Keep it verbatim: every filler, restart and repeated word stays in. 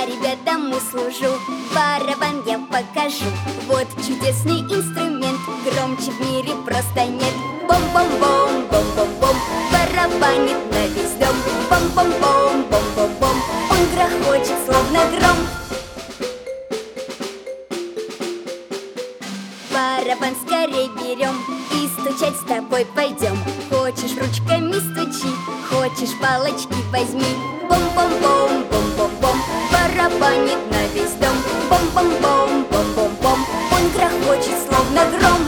ребятам услужу. Барабан я покажу. Вот чудесный инструмент, громче в мире просто нет. Бом-бом-бом, бом-бом-бом, барабанит на весь дом. Бом-бом-бом, бом-бом-бом, он грохочет, словно гром. Барабан скорей берем и стучать с тобой пойдем. Хочешь, ручками стучи, хочешь, палочки возьми. Бом-бом-бом, бом-бом-бом, барабанит на весь дом. Бом-бом-бом, бом-бом-бом, он грохочет, словно гром.